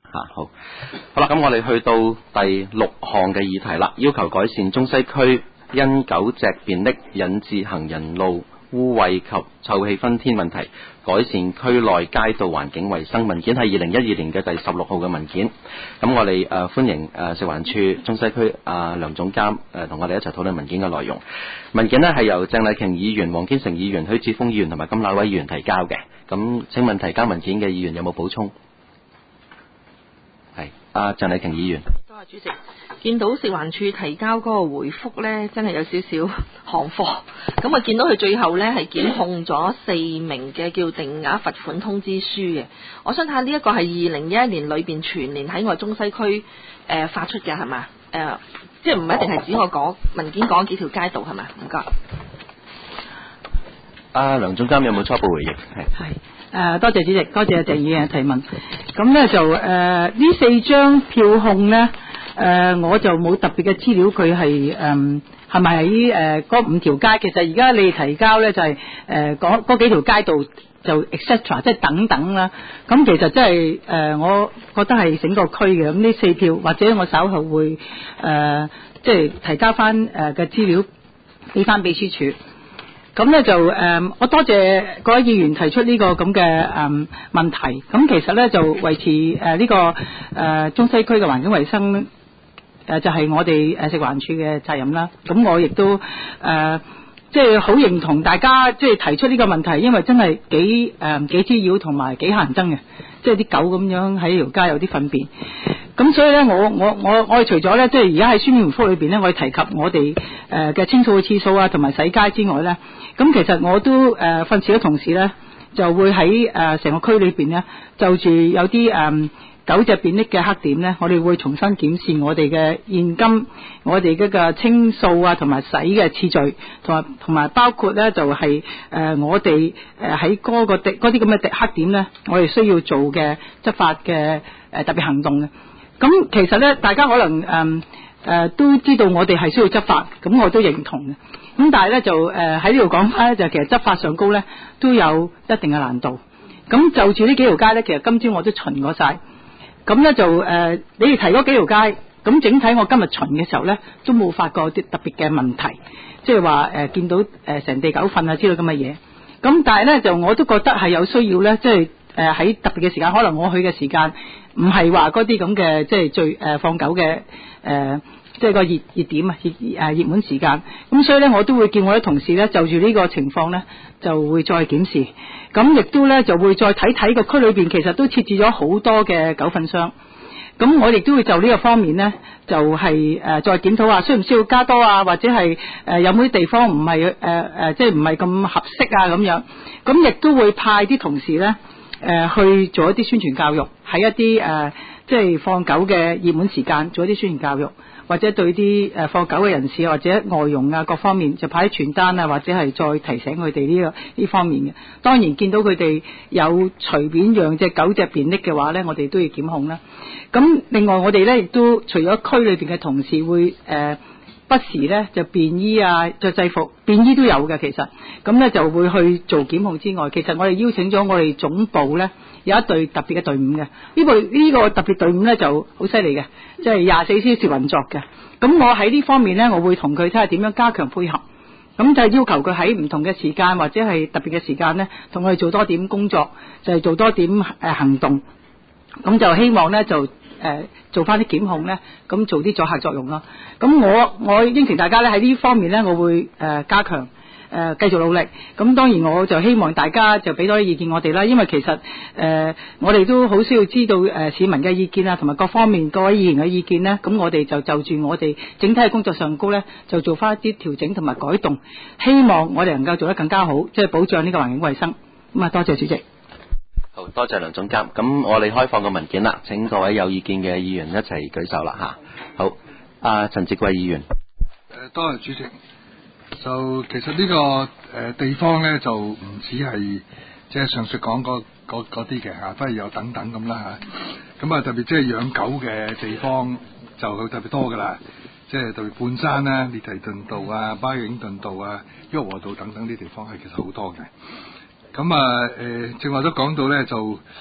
好啦，咁我哋去到第6項嘅議題啦，要求改善中西區因狗隻便溺引致行人路污穢及臭氣熏天問題，改善區內街道環境衛生。文件係2012年嘅第16號嘅文件。咁我哋歡迎食環署中西區梁總監同我哋一齊討論文件嘅內容。文件呢係由鄭麗瓊議員、黃堅成議員、許智峰議員同埋金乃威議員提交嘅。咁請問提交文件嘅議員有冇補充？係鄭麗瓊議員。 多謝主席。見到食環署提交嗰個回覆呢，真係有少少行貨。咁啊，見到佢最後呢係檢控咗4名嘅叫定額罰款通知書嘅。我想睇下呢一個係2011年裏邊全年喺我中西區發出嘅係嘛？即係唔一定係指我講文件講幾條街道係嘛？唔該。 梁總監有冇初步回應？ 係多謝主席，多謝鄭議員嘅提問。咁呢就呢4張票控呢。我就冇特別嘅資料，佢係係咪喺嗰5條街？其實而家你提交咧就係嗰幾條街道就 etc 即係等等啦。咁其實真係我覺得係整個區嘅。咁呢4票或者我稍後會即係提交翻嘅資料俾翻秘書處。咁咧就我多謝各位議員提出呢個咁嘅問題。咁其實咧就維持呢個中西區嘅環境衛生。就係我哋食環署嘅責任啦。咁我亦都即係好認同大家即係提出呢個問題，因為真係幾滋擾同埋幾乞人憎嘅，即係啲狗咁樣喺條街有啲糞便。咁所以咧，我哋除咗咧，即係而家喺書面回覆裏邊咧，我哋提及我哋嘅清掃嘅次數啊，同埋洗街之外咧，咁其實我都訓示咗同事咧，就會喺成個區裏邊咧，就住有啲狗隻便溺嘅黑點呢，我哋會重新檢視我哋嘅現今我哋嗰個清掃啊，同埋洗嘅次序，同埋包括呢就係我哋喺嗰啲咁嘅黑點呢，我哋需要做嘅執法嘅特別行動嘅。咁其實呢，大家可能都知道我哋係需要執法，咁我都認同嘅。咁但係呢，就喺呢度講翻呢，就其實執法上高呢都有一定嘅難度。咁就住呢幾條街呢，其實今朝我都巡過晒。咁咧就你哋提嗰幾條街，咁整體我今日巡嘅時候咧，都冇發覺啲特別嘅問題，即係話見到成地狗糞啊之類咁嘅嘢。咁但係咧就我都覺得係有需要咧，即係喺特別嘅時間，可能我去嘅時間唔係話嗰啲咁嘅即係最放狗嘅即係個熱點啊熱門時間。咁所以咧我都會叫我啲同事咧就住呢個情況咧就會再檢視。咁亦都咧就會再睇睇個區裏邊，其實都設置咗好多嘅狗糞箱。咁我亦都會就呢個方面咧，就係再檢討下需唔需要加多啊，或者係有冇啲地方唔係即係唔係咁合適啊咁樣。咁亦都會派啲同事咧去做一啲宣傳教育，喺一啲即係放狗嘅熱門時間做一啲宣傳教育。或者對啲放狗嘅人士或者外傭啊各方面就派啲傳單啊，或者係再提醒佢哋呢方面嘅。當然見到佢哋有隨便讓隻狗隻便溺嘅話咧，我哋都要檢控啦。咁另外我哋咧亦都除咗區裏邊嘅同事會不時咧就便衣啊着制服，便衣都有嘅其實。咁咧就會去做檢控之外，其實我哋邀請咗我哋總部咧有一隊特別嘅隊伍嘅。呢個特別隊伍咧就好犀利嘅，即係24小時運作嘅。咁我喺呢方面咧，我會同佢睇下點樣加強配合。咁就係要求佢喺唔同嘅時間或者係特別嘅時間咧，同我哋做多點工作，就係做多點行動。咁就希望咧就做翻啲檢控咧，咁做啲阻嚇作用咯。咁我應承大家咧喺呢方面咧，我會加強繼續努力。咁當然我就希望大家就俾多啲意見我哋啦，因為其實我哋都好需要知道市民嘅意見啊，同埋各方面各位議員嘅意見咧。咁我哋就住我哋整體嘅工作上高咧，就做翻一啲調整同埋改動，希望我哋能夠做得更加好，即係保障呢個環境衛生。咁啊，多謝主席。 好多謝梁總監。咁我哋開放個文件啦，請各位有意見嘅議員一齊舉手啦吓。好，陳志貴議員。 多謝主席。就其實呢個地方咧就唔止係即係上述講嗰啲嘅嚇，不如有等等咁啦嚇。咁啊特別即係養狗嘅地方就特別多噶啦，即係特別半山啦、列提頓道啊、巴影頓道啊、旭龢道等等啲地方係其實好多嘅。咁正話都講到咧就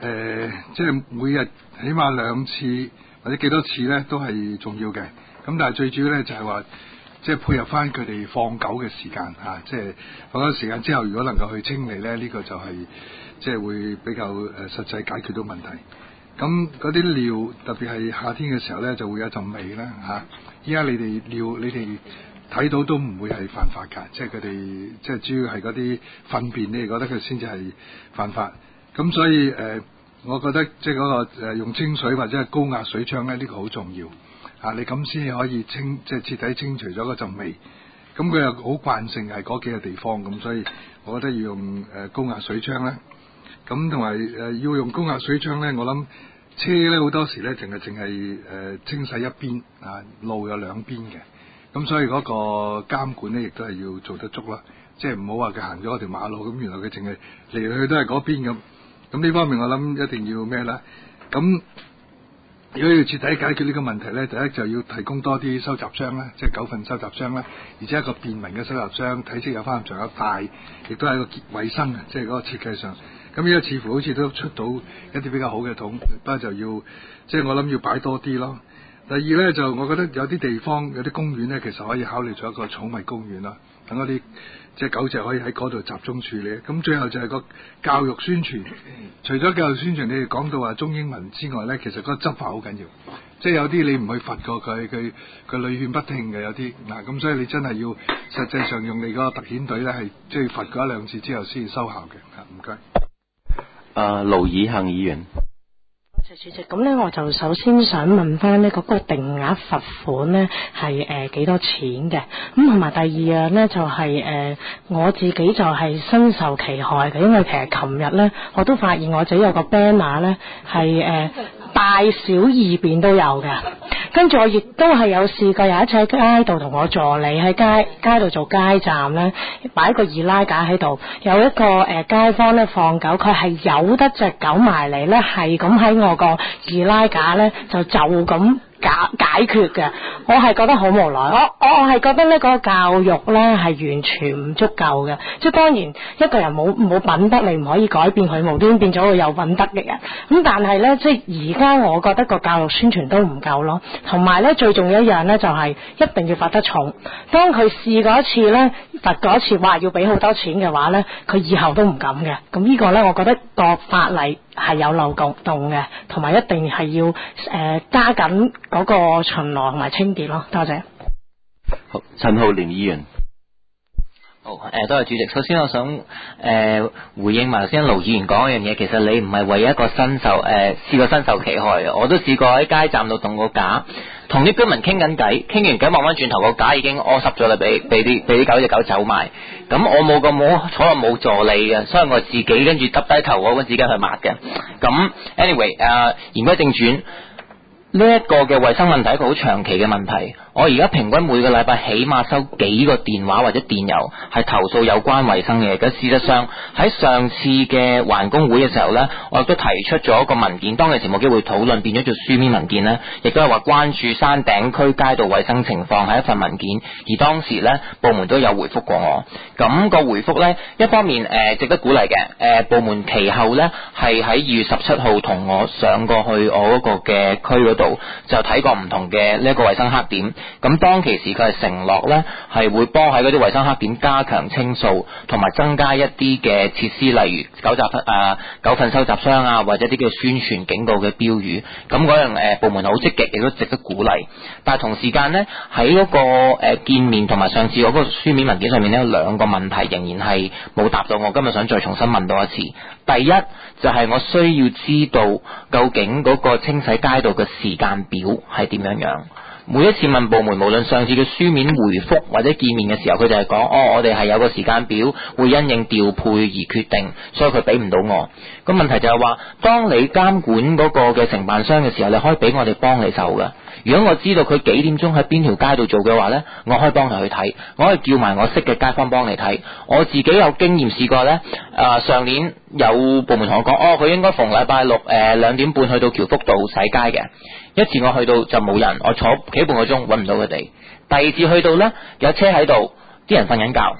即係每日起碼2次或者幾多次咧，都係重要嘅。咁但係最主要咧就係話，即係配合翻佢哋放狗嘅時間嚇，即係放狗時間之後，如果能夠去清理咧，呢個就係即係會比較實際解決到問題。咁嗰啲尿特別係夏天嘅時候咧，就會有一陣味啦嚇。依家你哋尿你哋睇到都唔會係犯法㗎，即係佢哋即係主要係嗰啲糞便，你哋覺得佢先至係犯法。咁所以我覺得即係嗰個用清水或者係高壓水槍咧，呢個好重要嚇，你咁先可以即係徹底清除咗嗰陣味。咁佢又好慣性係嗰幾個地方，咁所以我覺得要用高壓水槍咧。咁同埋要用高壓水槍咧，我諗車咧好多時咧淨係清洗一邊啊，路有兩邊嘅。咁所以嗰個監管咧，亦都係要做得足啦。即係唔好話佢行咗條馬路，咁原來佢淨係嚟嚟去都係嗰邊咁。咁呢方面我諗一定要咩啦？咁如果要徹底解決呢個問題咧，第一就要提供多啲收集箱啦，即係狗糞收集箱啦，而且一個便民嘅收集箱，體積有翻咁上下大，亦都係一個衞生嘅，即係嗰個設計上。咁而家似乎好似都出到一啲比較好嘅桶，不過就要即係我諗要擺多啲咯。第二咧就我覺得有啲地方有啲公園咧，其實可以考慮做一個寵物公園啦，等嗰啲即係狗隻可以喺嗰度集中處理。咁最後就係個教育宣傳，除咗教育宣傳，你哋講到話中英文之外咧，其實嗰個執法好緊要。即係有啲你唔去罰過佢屢勸不聽嘅有啲嗱，咁所以你真係要實際上用你嗰個特遣隊咧，係即係罰過1-2次之後先至收效嘅。唔該。 盧以恆議員。 謝主席，咁咧我就首先想問翻呢嗰個定額罰款咧係幾多錢嘅？咁同埋第二樣咧就係我自己就係深受其害嘅，因為其實琴日咧我都發現我自己有個 banner 咧係大小二便都有嘅。跟住我亦都係有試過有一次喺街度同我助理喺街度做街站咧，擺一個易拉架喺度，有一個街坊咧放狗，佢係由得隻狗埋嚟咧，係咁喺我個易拉架咧就咁解決嘅。我係覺得好無奈，我係覺得呢個教育咧係完全唔足夠嘅。即係當然一個人冇品德，你唔可以改變佢無端變咗個有品德嘅人。咁但係咧，即係而家我覺得個教育宣傳都唔夠咯。同埋咧，最重要一樣咧就係一定要罰得重。當佢試過一次咧，罰過一次話要俾好多錢嘅話咧，佢以後都唔敢嘅。咁呢個咧，我覺得個法例係有漏洞嘅，同埋一定係要加緊嗰個巡邏同埋清潔咯。多謝。 好，陳浩濂議員。 好，多謝主席。首先我想回應埋頭先盧議員講一樣嘢，其實你唔係為一個試過身受其害嘅，我都試過喺街站度動個架，同啲居民傾緊偈，傾完偈望翻轉頭個架已經屙濕咗啦，俾啲隻狗走埋。咁我冇坐落冇助理嘅，所以我自己跟住耷低頭我自己去抹嘅。咁 anyway 言歸正傳，呢一個嘅衛生問題係一個好長期嘅問題。我而家平均每個禮拜起碼收幾個電話或者電郵係投訴有關衛生嘅。咁事實上喺上次嘅環工會嘅時候呢，我亦都提出咗一個文件，當其時冇機會討論，變咗做書面文件呢，亦都係話關注山頂區街道衛生情況係一份文件，而當時呢部門都有回覆過我。咁個回覆呢，一方面值得鼓勵嘅，部門其後呢係喺2月17號同我上過去我嗰個嘅區嗰度，就睇過唔同嘅呢一個衛生黑點。咁當其時佢係承諾呢係會幫喺嗰啲衛生黑點加強清掃，同埋增加一啲嘅設施，例如狗糞收集箱啊，或者啲叫宣傳警告嘅標語。咁嗰樣部門好積極，亦都值得鼓勵。但係同時間呢，喺嗰個見面同埋上次嗰個書面文件上面呢，有兩個問題仍然係冇答到我，今日想再重新問多一次。第一就係我需要知道究竟嗰個清洗街道嘅時間表係點樣。每一次問部門，無論上次嘅書面回覆或者見面嘅時候，佢就係講我哋係有個時間表，會因應調配而決定，所以佢俾唔到我。咁問題就係話，當你監管嗰個嘅承辦商嘅時候，你可以俾我哋幫你手㗎。如果我知道佢幾點鐘喺邊條街度做嘅話呢，我可以幫佢去睇，我可以叫埋我識嘅街坊幫你睇。我自己有經驗試過呢，上年有部門同我講，佢應該逢禮拜六2點半去到僑福道洗街嘅。一次我去到就冇人，我坐企半個鐘揾唔到佢哋。第二次去到呢，有車喺度，啲人瞓緊覺，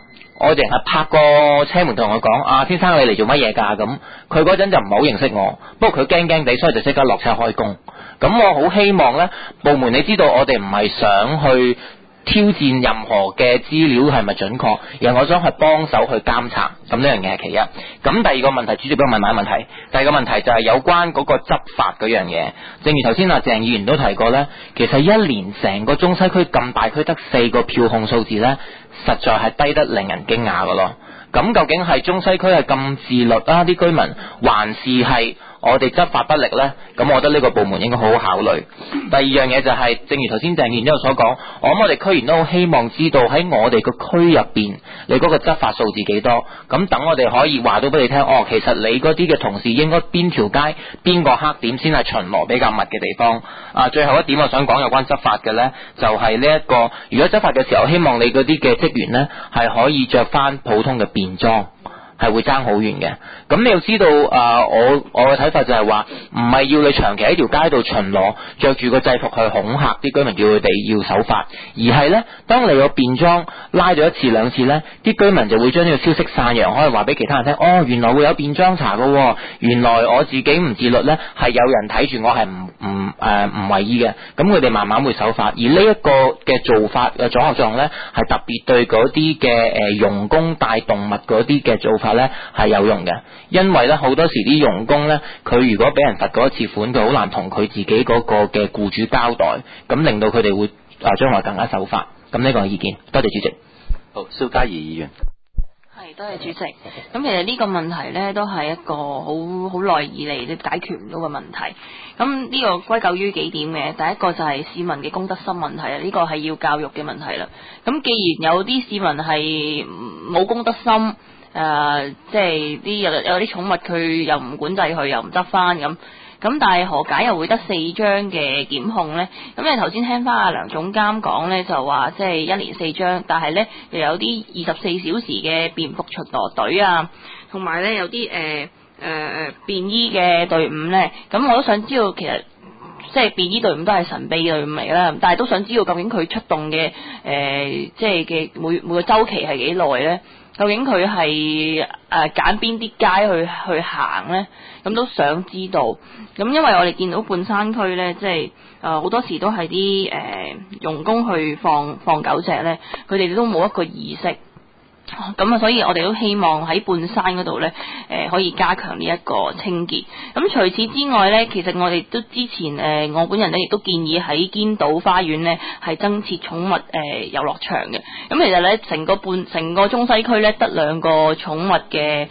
我淨係拍個車門同我講啊，先生你嚟做乜嘢㗎？咁佢嗰陣就唔係好認識我，不過佢驚驚地，所以就即刻落車開工。咁我好希望呢部門，你知道我哋唔係想去挑戰任何嘅資料係咪準確，而係我想去幫手去監察。咁呢樣嘢係其一。咁第二個問題，主席俾我問埋問題。第二個問題就係有關嗰個執法嗰樣嘢。正如頭先阿鄭議員都提過呢，其實一年成個中西區咁大區得4個票控數字呢，實在係低得令人驚訝㗎咯。咁究竟係中西區係咁自律啊啲居民，還是係我哋執法不力呢？咁我覺得呢個部門應該好好考慮。第二樣嘢就係，正如頭先鄭議員都有所講，我哋區議員都好希望知道喺我哋個區入邊，你嗰個執法數字幾多？咁等我哋可以話到俾你聽，其實你嗰啲嘅同事應該邊條街邊個黑點先係巡邏比較密嘅地方。最後一點我想講有關執法嘅呢，就係呢一個，如果執法嘅時候，希望你嗰啲嘅職員呢係可以着翻普通嘅便裝。係會爭好遠嘅。咁你要知道，我嘅睇法就係話，唔係要你長期喺條街度巡邏，着住個制服去恐嚇啲居民，叫佢哋要守法，而係呢，當你個便裝拉咗1次2次呢，啲居民就會將呢個消息散揚，可以話俾其他人聽，原來會有便裝查㗎，原來我自己唔自律呢，係有人睇住我係唔為意嘅，咁佢哋慢慢會守法。而呢一個嘅做法嘅阻嚇作用呢，係特別對嗰啲嘅傭工帶動物嗰啲嘅做法呢係有用嘅，因為呢好多時啲傭工呢，佢如果俾人罰過1次款，佢好難同佢自己嗰個嘅僱主交代，咁令到佢哋會將來更加守法。咁呢個係意見，多謝主席。 好，蕭嘉怡議員。 係，多謝主席。咁其實呢個問題呢，都係一個好耐以嚟都解決唔到嘅問題。咁呢個歸咎於幾點嘅，第一個就係市民嘅公德心問題啊，呢個係要教育嘅問題啦。咁既然有啲市民係冇公德心，即係有啲寵物佢又唔管制佢，又唔執翻咁，但係何解又會得4張嘅檢控呢？咁你頭先聽翻阿梁總監講呢，就話即係1年4張，但係呢又有啲24小時嘅便服巡邏隊啊，同埋呢有啲便衣嘅隊伍呢。咁我都想知道，其實即係便衣隊伍都係神秘隊伍嚟啦，但係都想知道究竟佢出動嘅即係嘅每個週期係幾耐呢？究竟佢係揀邊啲街去行呢？咁都想知道。咁因為我哋見到半山區呢，即係好多時都係啲傭工去放狗隻呢，佢哋都冇一個意識。咁所以我哋都希望喺半山嗰度呢，可以加強呢一個清潔。咁除此之外呢，其實我哋都之前我本人呢亦都建議喺堅道花園呢係增設寵物遊樂場嘅。咁其實呢，成個中西區呢得2個寵物嘅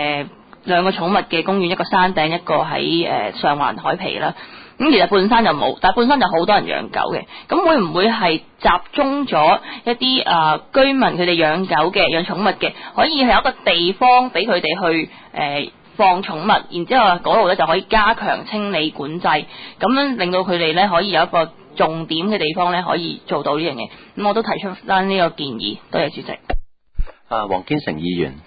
公園，一個山頂，一個喺上環海皮啦。咁其實半山就冇，但係半山就好多人養狗嘅。咁會唔會係集中咗一啲居民佢哋養狗嘅、養寵物嘅，可以係有一個地方俾佢哋去放寵物，然之後嗰度咧就可以加強清理管制，咁樣令到佢哋咧可以有一個重點嘅地方咧可以做到呢樣嘢。咁我都提出翻呢個建議，多謝主席。 黃堅成議員。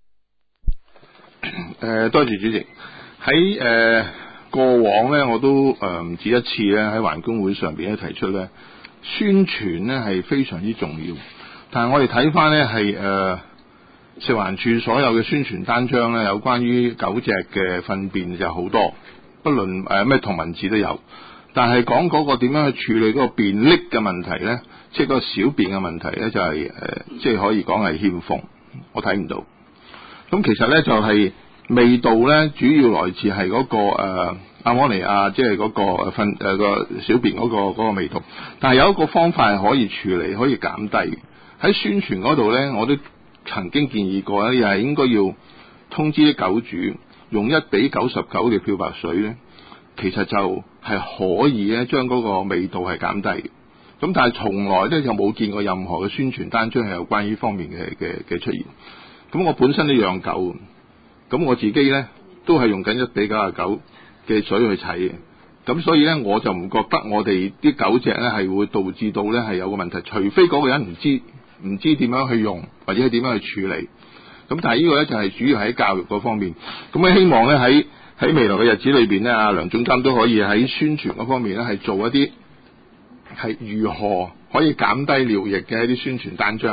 多謝主席。喺過往咧，我都唔止一次咧喺環工會上邊咧提出咧，宣傳咧係非常之重要。但係我哋睇翻咧係食環署所有嘅宣傳單張咧，有關於狗隻嘅糞便就好多，不論咩同文字都有。但係講嗰個點樣去處理嗰個便溺嘅問題咧，即係個小便嘅問題咧，就係即係可以講係欠奉，我睇唔到。咁其實咧就係味道咧，主要來自係嗰個阿摩尼亞，即係嗰個個小便嗰個味道。但係有一個方法係可以處理，可以減低。喺宣傳嗰度咧，我都曾經建議過咧，又係應該要通知啲狗主用1:99嘅漂白水咧，其實就係可以咧將嗰個味道係減低。咁但係從來咧就冇見過任何嘅宣傳單張係有關於呢方面嘅出現。咁我本身都養狗，咁我自己咧都係用緊1:99嘅水去洗嘅。咁所以咧我就唔覺得我哋啲狗隻咧係會導致到咧係有個問題，除非嗰個人唔知點樣去用，或者係點樣去處理。咁但係呢個咧就係主要喺教育嗰方面。咁我希望咧喺未來嘅日子裏邊咧，阿梁總監都可以喺宣傳嗰方面咧係做一啲係如何可以減低尿液嘅一啲宣傳單張，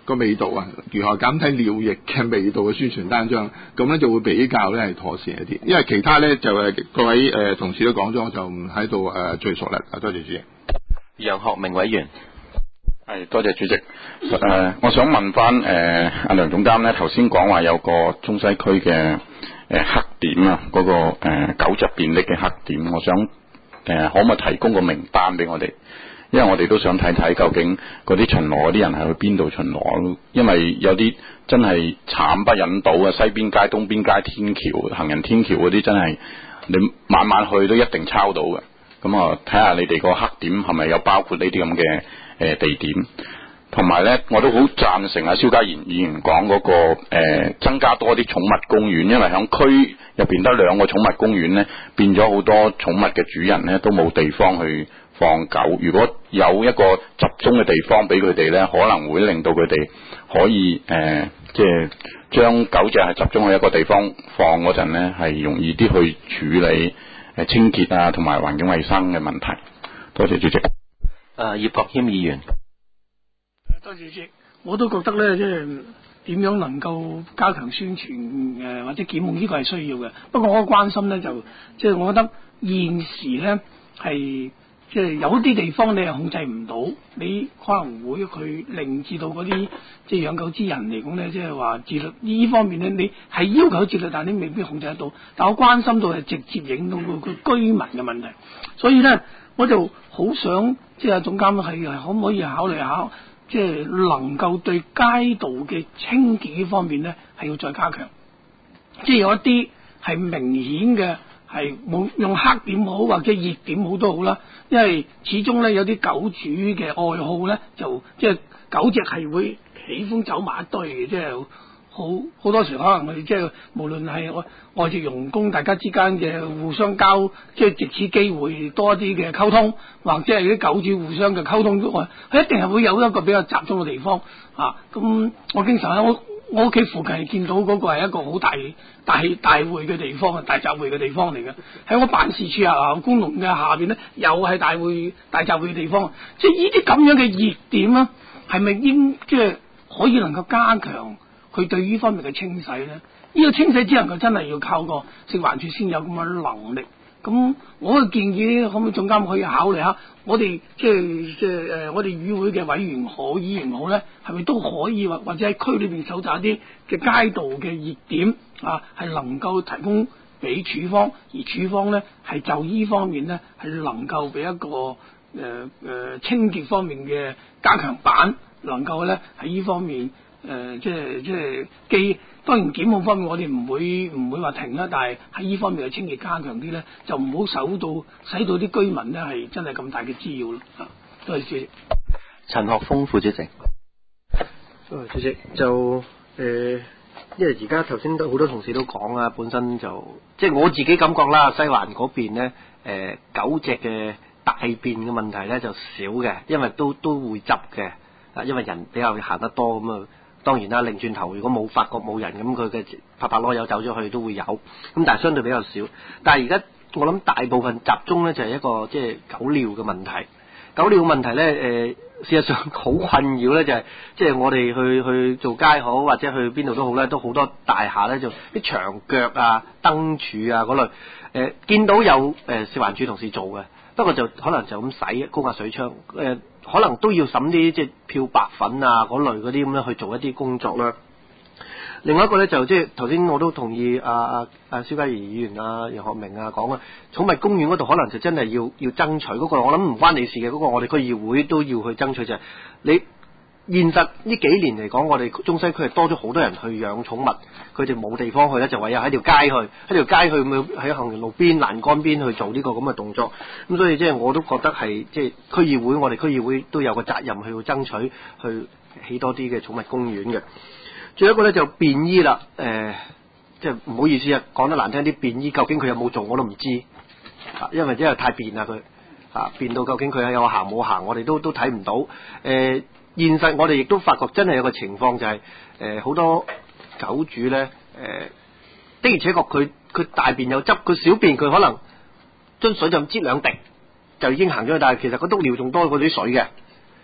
個味道啊，如何減低尿液嘅味道嘅宣傳單張，咁咧就會比較咧係妥善一啲。因為其他咧就各位同事都講咗，我就唔喺度贅述啦。多謝主席。 楊學明委員。 係，多謝主席。我想問翻阿梁總監咧，頭先講話有個中西區嘅黑點啊，嗰、個狗隻便溺嘅黑點，我想可唔可以提供個名單俾我哋？因為我哋都想睇睇究竟嗰啲巡邏嗰啲人係去邊度巡邏，因為有啲真係慘不忍睹啊！西邊街、東邊街、天橋、行人天橋嗰啲真係你晚晚去都一定抄到嘅。咁啊，睇下你哋個黑點係咪有包括呢啲咁嘅地點？同埋咧，我都好贊成蕭嘉賢議員講嗰個增加多啲寵物公園，因為響區入邊得2個寵物公園咧，變咗好多寵物嘅主人咧都冇地方去放狗。如果有一個集中嘅地方俾佢哋咧，可能會令到佢哋可以即係將狗隻係集中喺一個地方放嗰陣咧，係容易啲去處理清潔啊同埋環境衛生嘅問題。多謝主席。 葉國謙議員。 多謝主席，我都覺得咧，即係點樣能夠加強宣傳或者檢控呢個係需要嘅。不過我關心咧就即係我覺得現時咧係即係有啲地方你係控制唔到，你可能會去令至到嗰啲即係養狗之人嚟講咧，即係話自律呢方面咧，你係要求自律，但係你未必控制得到。但我關心到係直接影響到佢居民嘅問題，所以咧我就好想即係總監係可唔可以考慮下？即係能夠對街道嘅清潔呢方面咧，係要再加強。即係有一啲係明顯嘅，係冇用黑點好或者熱點好都好啦。因為始終咧有啲狗主嘅愛好咧，就即係狗隻係會喜歡走埋一堆嘅，即係好多時可能我哋即係無論係外籍傭工大家之間嘅互相交，即係藉此機會多啲嘅溝通，或者係啲狗主互相嘅溝通之外，佢一定係會有一個比較集中嘅地方啊。咁我經常喺我屋企附近見到嗰個係一個好大會嘅地方，大集會嘅地方嚟嘅。喺我辦事處啊，觀龍嘅下邊咧，又係大集會嘅地方。即係呢啲咁樣嘅熱點啊，係咪即係可以能夠加強佢對呢方面嘅清洗咧？呢個清洗只能夠真係要靠個食環署先有咁嘅能力。咁我嘅建議可唔可以總監可以考慮下？我哋即係我哋議會嘅委員好、議員好咧，係咪都可以或者喺區裏邊搜集一啲嘅街道嘅熱點啊，係能夠提供俾處方，而處方咧係就依方面咧係能夠俾一個清潔方面嘅加強版，能夠咧喺呢方面即係當然檢控方面我哋唔會話停啦，但係喺呢方面嘅清潔加強啲咧，就唔好使到啲居民咧係真係咁大嘅滋擾咯。多謝主席。 陳學鋒副主席。 主席就因為而家頭先都好多同事都講啦，本身就即係我自己感覺啦，西環嗰邊咧狗隻嘅大便嘅問題咧就少嘅，因為都會執嘅，因為人比較行得多咁啊。當然啦，擰轉頭如果冇發覺冇人咁，佢嘅拍攞友走咗去都會有，咁但係相對比較少。但係而家我諗大部分集中咧就係一個即係狗尿嘅問題。狗尿嘅問題咧事實上好困擾咧，就係即係我哋去做街好或者去邊度都好咧，都好多大廈咧就啲牆腳啊、燈柱啊嗰類見到有食環署同事做嘅，不過就可能就咁洗高壓水槍可能都要審啲即係漂白粉啊嗰類嗰啲咁樣去做一啲工作啦。另外一個咧就即係頭先我都同意蕭嘉賢議員楊學明講啊，寵物公園嗰度可能就真係要爭取嗰個，我諗唔關你事嘅嗰個，我哋區議會都要去爭取就係你現實呢幾年嚟講，我哋中西區係多咗好多人去養寵物，佢哋冇地方去咧，就唯有喺條街去咪喺行人路邊欄杆邊去做呢個咁嘅動作。咁所以即係我都覺得係即係區議會，我哋區議會都有個責任去爭取去起多啲嘅寵物公園嘅。仲有一個咧就便衣啦，即係唔好意思啊，講得難聽啲，便衣究竟佢有冇做我都唔知，因為太便啦佢，便到究竟佢有行冇行，我哋都睇唔到。現實我哋亦都發覺真係有個情況就係好多狗主咧的而且確佢大便有執，佢小便佢可能樽水就擠2滴就已經行咗去，但係其實個篤尿仲多過啲水嘅。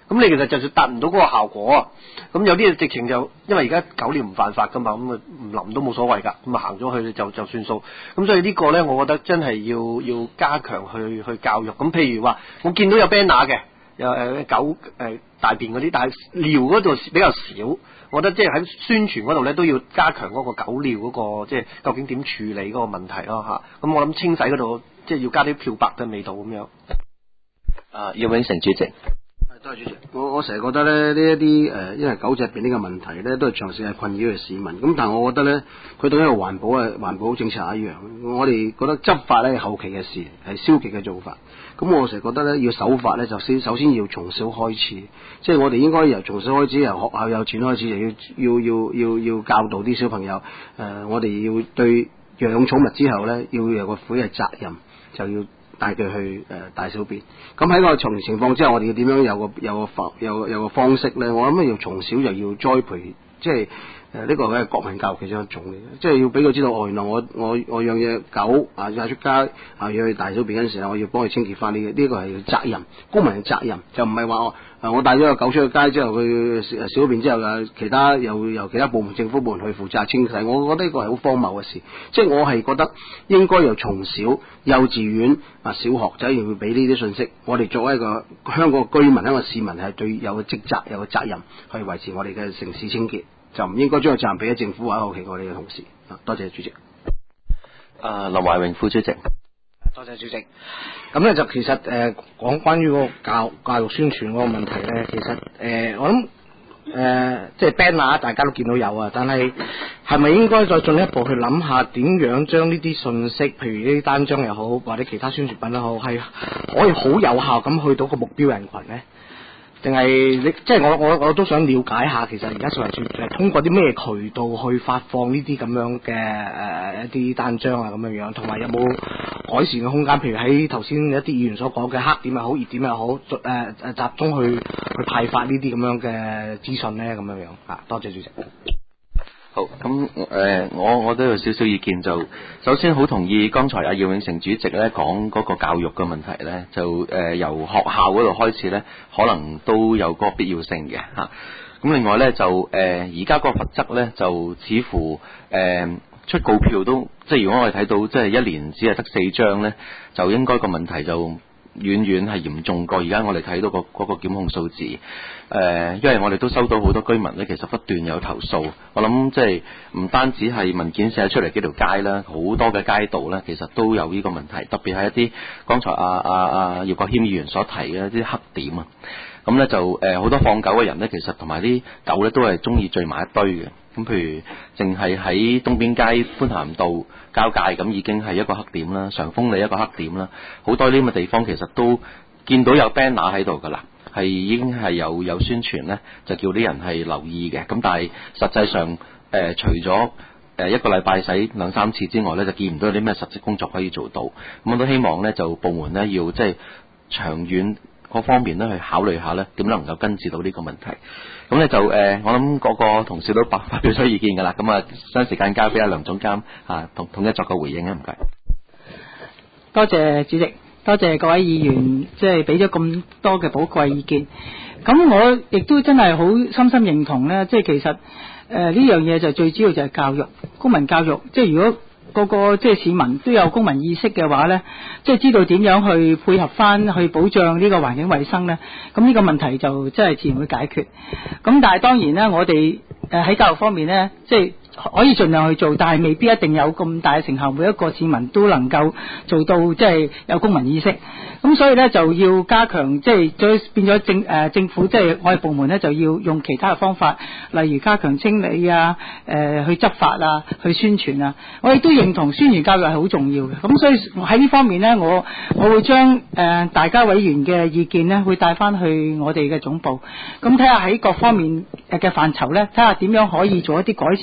咁你其實就算達唔到嗰個效果啊，咁有啲直情就因為而家狗尿唔犯法噶嘛，咁啊唔淋都冇所謂㗎，咁啊行咗去就算數。咁所以呢個咧，我覺得真係要加強去教育。咁譬如話，我見到有 banner 嘅，有狗大便嗰啲，但係尿嗰度比較少。我覺得即係喺宣傳嗰度咧都要加強嗰個狗尿嗰個即係究竟點處理嗰個問題咯嚇。咁我諗清洗嗰度即係要加啲漂白嘅味道咁樣。 葉永成主席。 多謝主席。我成日覺得咧呢一啲因為狗隻便呢個問題咧，都係長時係困擾嘅市民。咁但係我覺得咧，佢同一個環保政策一樣，我哋覺得執法咧係後期嘅事，係消極嘅做法。咁我成日覺得咧，要守法咧，就首先要從小開始，即係我哋應該由從小開始，由學校幼稚園開始，就要教導啲小朋友。我哋要對養寵物之後咧，要有個負嘅責任，就要帶佢去大小便。咁喺個情況之下，我哋要點樣有個方式咧？我諗要從小就要栽培，即係呢個係國民教育其中一種嚟嘅，即係要俾佢知道，原來我養隻狗啊，帶出街啊，養去大小便嗰陣時候，我要幫佢清潔翻呢個係責任，公民嘅責任，就唔係話我帶咗個狗出去街之後，佢小便之後其他由其他部門政府部門去負責清洗，我覺得呢個係好荒謬嘅事。即係我係覺得應該由從小幼稚園小學就要俾呢啲信息。我哋作為一個香港居民，一個市民係對有個職責有個責任去維持我哋嘅城市清潔，就唔應該將個責任俾咗政府或者後期我哋嘅同事。多謝主席。 林懷榮副主席。 多謝主席。咁咧就其實講關於嗰個教育宣傳嗰個問題咧，其實我諗即係 banner 大家都見到有啊，但係係咪應該再進一步去諗下點樣將呢啲信息，譬如呢啲單張又好，或者其他宣傳品都好，係可以好有效咁去到個目標人群咧？定係你即係我都想了解下，其實而家食環署通過啲咩渠道去發放呢啲咁樣嘅一啲單張啊咁樣樣，同埋有冇改善嘅空間？譬如喺頭先一啲議員所講嘅黑點又好、熱點又好，集中去派發呢啲咁樣嘅資訊咧，咁樣樣啊。多謝主席。 好，咁我都有少少意見，就首先好同意剛才阿葉永成主席咧講嗰個教育嘅問題咧，就由學校嗰度開始咧，可能都有個必要性嘅嚇。咁另外咧就而家個罰則咧就似乎出告票都即係如果我哋睇到即係一年只係得4張咧，就應該個問題就遠遠係嚴重過而家我哋睇到嗰個檢控數字。因為我哋都收到好多居民咧，其實不斷有投訴。我諗即係唔單止係文件寫出嚟幾條街啦，好多嘅街道咧，其實都有呢個問題。特別係一啲剛才葉國謙議員所提嘅一啲黑點啊。咁咧就好多放狗嘅人咧，其實同埋啲狗咧都係中意聚埋一堆嘅。咁譬如淨係喺東邊街寬咸道交界咁已經係一個黑點啦，常豐里一個黑點啦，好多呢啲咁嘅地方其實都見到有 banner 喺度噶啦，係已經係有宣傳咧，就叫啲人係留意嘅。咁但係實際上除咗一個禮拜洗2-3次之外咧，就見唔到有啲咩實際工作可以做到。咁我都希望咧就部門咧要即係長遠嗰方面咧去考慮下咧，點能夠根治到呢個問題。咁咧就我諗個個同事都發表咗意見㗎啦。咁啊，將時間交俾阿梁總監統一作個回應啊，唔該。 多謝主席，多謝各位議員，即係俾咗咁多嘅寶貴意見。咁我亦都真係好深深認同咧，即係其實呢樣嘢就最主要就係教育，公民教育。即係如果個個即係市民都有公民意識嘅話咧，即係知道點樣去配合翻去保障呢個環境衛生咧，咁呢個問題就真係自然會解決。咁但係當然咧，我哋喺教育方面咧，即係可以盡量去做，但係未必一定有咁大嘅成效，每一個市民都能夠做到即係有公民意識。咁所以咧就要加強，即係再變咗政府即係我哋部門咧就要用其他嘅方法，例如加強清理啊，去執法啊，去宣傳啊。我亦都認同宣傳教育係好重要嘅。咁所以喺呢方面咧，我會將大家委員嘅意見咧，會帶翻去我哋嘅總部，咁睇下喺各方面嘅範疇咧，睇下點樣可以做一啲改善嘅工作。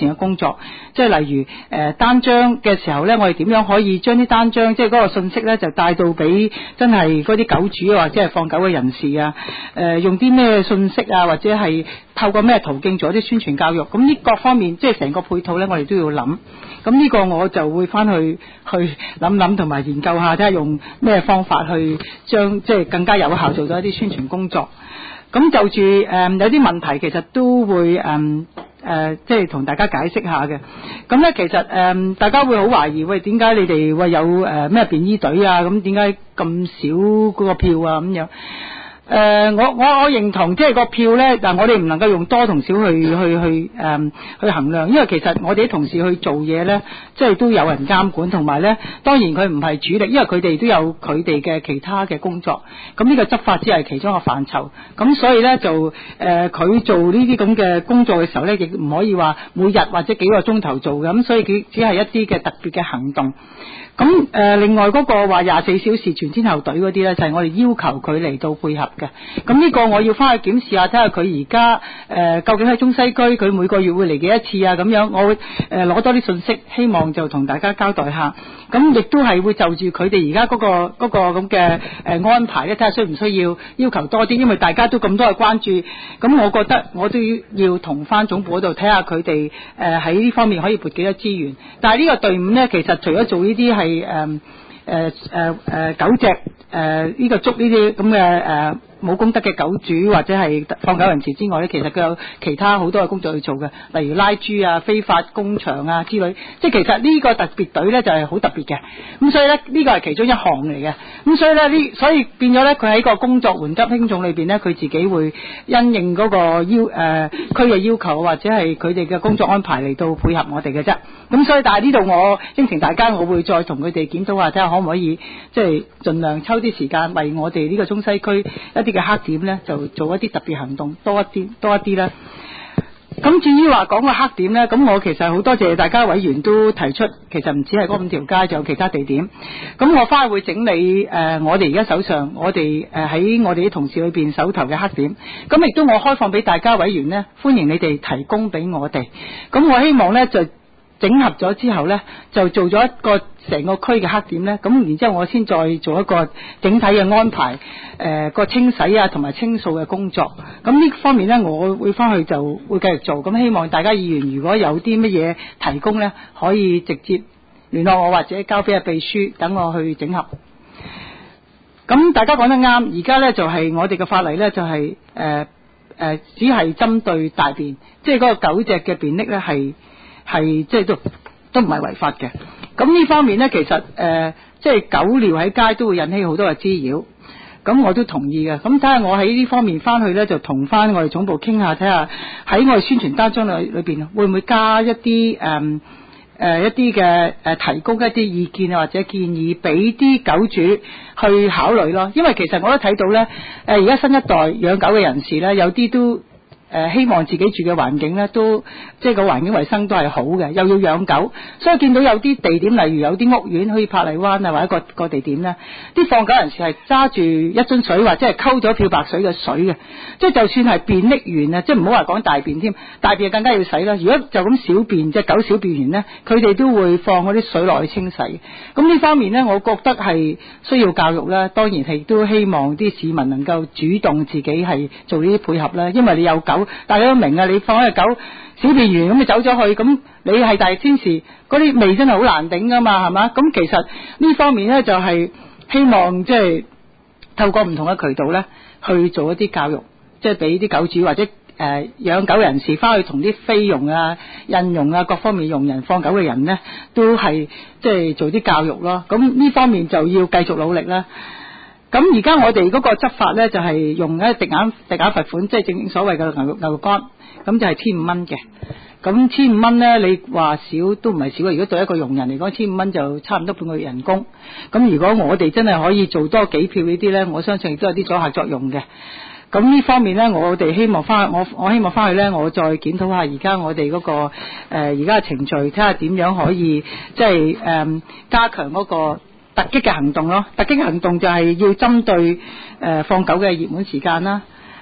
作，即係例如單張嘅時候咧，我哋點樣可以將啲單張即係嗰個信息咧就帶到俾真係嗰啲狗主或者係放狗嘅人士啊，用啲咩信息啊，或者係透過咩途徑做一啲宣傳教育，咁呢各方面即係成個配套咧，我哋都要諗。咁呢個我就會翻去諗同埋研究下，睇下用咩方法去將即係更加有效做到一啲宣傳工作。咁就住有啲問題其實都會即係同大家解釋下嘅。咁咧其實大家會好懷疑，喂，點解你哋有咩便衣隊啊？咁點解咁少嗰個票啊？咁樣我認同，即係個票咧，但我哋唔能夠用多同少去衡量，因為其實我哋啲同事去做嘢咧，即係都有人監管，同埋咧，當然佢唔係主力，因為佢哋都有佢哋嘅其他嘅工作，咁呢個執法只係其中一個範疇，咁所以咧就佢做呢啲咁嘅工作嘅時候咧，亦唔可以話每日或者幾個鐘頭做嘅，咁所以佢只係一啲嘅特別嘅行動。咁另外嗰個話24小時全天候隊嗰啲咧，就係我哋要求佢嚟到配合嘅。咁呢個我要翻去檢視下，睇下佢而家究竟喺中西區佢每個月會嚟幾多次啊？咁樣我會攞多啲信息，希望就同大家交代下。咁亦都係會就住佢哋而家嗰個咁嘅安排咧，睇下需唔需要求多啲，因為大家都咁多嘅關注。咁我覺得我都要同翻總部嗰度睇下佢哋喺呢方面可以撥幾多資源。但係呢個隊伍咧，其實除咗做呢啲係狗隻呢個捉呢啲咁嘅冇公德嘅狗主或者係放狗人士之外咧，其實佢有其他好多嘅工作去做嘅，例如拉豬啊、非法工場啊之類，即係其實呢個特別隊咧就係好特別嘅，咁所以咧呢個係其中一項嚟嘅，咁所以咧所以變咗咧佢喺個工作緩急輕重裏邊咧，佢自己會因應嗰個區嘅要求或者係佢哋嘅工作安排嚟到配合我哋嘅啫，咁所以但係呢度我應承大家，我會再同佢哋檢討下，睇下可唔可以即係盡量抽啲時間為我哋呢個中西區一啲嘅黑點咧，就做一啲特別行動多一啲啦。咁至於話講個黑點咧，咁我其實好多謝大家委員都提出，其實唔止係嗰5條街，仲有其他地點。咁我翻去會整理我哋而家手上，我哋喺我哋啲同事裏邊手頭嘅黑點。咁亦都我開放俾大家委員咧，歡迎你哋提供俾我哋。咁我希望咧就整合咗之後呢，就做咗一個成個區嘅黑點呢。咁然之後我先再做一個整體嘅安排，個清洗啊同埋清掃嘅工作。咁呢方面呢，我會翻去就會繼續做。咁希望大家議員如果有啲乜嘢提供呢，可以直接聯絡我或者交俾秘書，等我去整合。咁大家講得啱，而家呢，就係我哋嘅法例呢，就係只係針對大便，即係嗰個狗隻嘅便溺呢係即係都唔係違法嘅。咁呢方面呢，其實即係狗尿喺街都會引起好多嘅滋擾。咁我都同意嘅。咁睇下我喺呢方面翻去呢，就同翻我哋總部傾下，睇下喺我哋宣傳單張裏邊會唔會加一啲一啲嘅提供一啲意見啊或者建議俾啲狗主去考慮咯。因為其實我都睇到呢，而家新一代養狗嘅人士呢，有啲都希望自己住嘅環境呢，都即係個環境衛生都係好嘅，又要養狗，所以見到有啲地點，例如有啲屋苑，好似柏麗灣啊，或者個地點呢，啲放狗人士係揸住一樽水或者係溝咗漂白水嘅水嘅，即係就算係便溺完啊，即係唔好話講大便添，大便更加要洗啦。如果就咁小便，隻狗小便完呢，佢哋都會放嗰啲水落去清洗。咁呢方面呢，我覺得係需要教育啦，當然係都希望啲市民能夠主動自己係做呢啲配合啦，因為你有狗。大家都明啊，你放隻狗小便完咁你走咗去，咁你係大天時，嗰啲味真係好難頂噶嘛，係嘛？咁其實呢方面呢，就係希望即係透過唔同嘅渠道呢去做一啲教育，即係俾啲狗主或者養狗人士翻去同啲菲傭啊、印傭啊各方面傭人放狗嘅人呢，都係即係做啲教育咯。咁呢方面就要繼續努力啦。咁而家我哋嗰個執法呢，就係用一滴眼罰款，即係正所謂嘅牛肉乾，咁就係1500蚊嘅。咁1500蚊呢，你話少都唔係少，如果對一個傭人嚟講，1500蚊就差唔多半個月人工。咁如果我哋真係可以做多幾票呢啲呢，我相信亦都有啲阻嚇作用嘅。咁呢方面呢，我哋希望我希望翻去呢，我再檢討下而家我哋嗰個而家嘅程序，睇下點樣可以即係加強嗰個突擊嘅行動咯。突擊行動就係要針對放狗嘅熱門時間啦，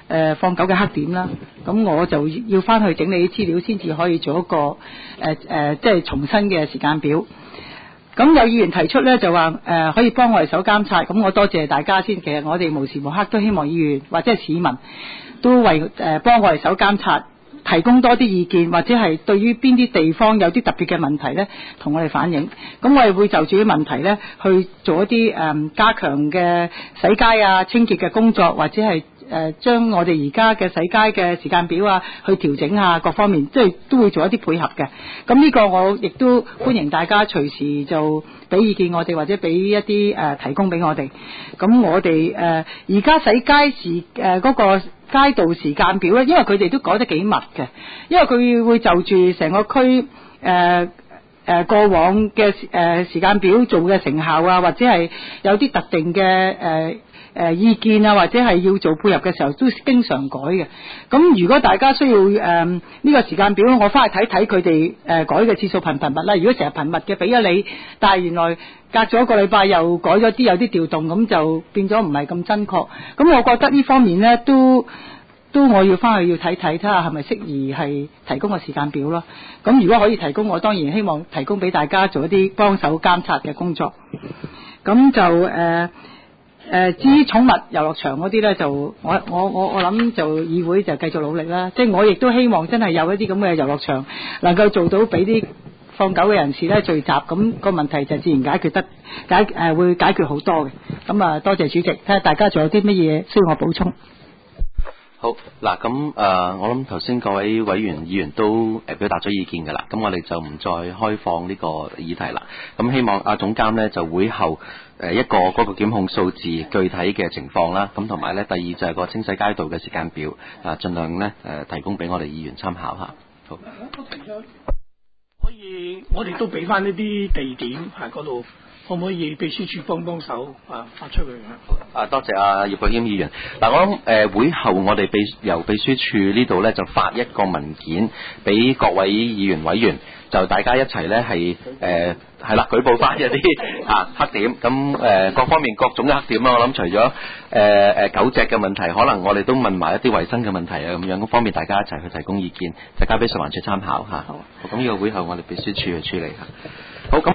放狗嘅黑點啦。咁我就要翻去整理啲資料，先至可以做一個即係重新嘅時間表。咁有議員提出咧就話可以幫我哋手監察，咁我多謝大家先。其實我哋無時無刻都希望議員或者係市民都為幫我哋手監察，提供多啲意見，或者係對於邊啲地方有啲特別嘅問題咧，同我哋反映。咁我哋會就住啲問題咧去做一啲加強嘅洗街啊、清潔嘅工作，或者係將我哋而家嘅洗街嘅時間表啊去調整啊，各方面即係都會做一啲配合嘅。咁呢個我亦都歡迎大家隨時就俾意見我哋，或者俾一啲提供俾我哋。咁我哋而家洗街嗰個街道時間表咧，因為佢哋都改得幾密嘅，因為佢會就住成個區過往嘅時間表做嘅成效啊，或者係有啲特定嘅意見啊，或者係要做配合嘅時候，都經常改嘅。咁如果大家需要呢個時間表，我翻去睇睇佢哋改嘅次數頻密啦。如果成日頻密嘅俾咗你，但係原來隔咗一個禮拜又改咗啲，有啲調動，咁就變咗唔係咁真確。咁我覺得呢方面呢，都我要翻去要睇睇下係咪適宜係提供個時間表咯。咁如果可以提供，我當然希望提供俾大家做一啲幫手監察嘅工作。咁就至於寵物遊樂場嗰啲呢，就我諗就議會就繼續努力啦。即係我亦都希望真係有一啲咁嘅遊樂場能夠做到俾啲放狗嘅人士咧聚集，咁個問題就自然會解決好多嘅。咁啊，多謝主席，睇下大家仲有啲乜嘢需要我補充。 好嗱，咁我諗頭先各位委員議員都表達咗意見㗎啦，咁我哋就唔再開放呢個議題啦。咁希望阿總監呢就會後一個嗰個檢控數字具體嘅情況啦，咁同埋呢第二就係個清洗街道嘅時間表盡量呢提供俾我哋議員參考下。好， 可以我哋都俾翻呢啲地點喺嗰度。可唔可以秘書處幫手發出去多謝葉國謙議員。嗱，我諗會後我哋由秘書處呢度咧就發一個文件俾各位議員委員，就大家一齊咧係舉報翻一啲黑點。咁各方面各種嘅黑點啦，我諗除咗狗隻嘅問題，可能我哋都問埋一啲衞生嘅問題啊，咁樣咁方便大家一齊去提供意見，就交俾食環署參考嚇。好，咁呢個會後我哋秘書處去處理嚇。好咁。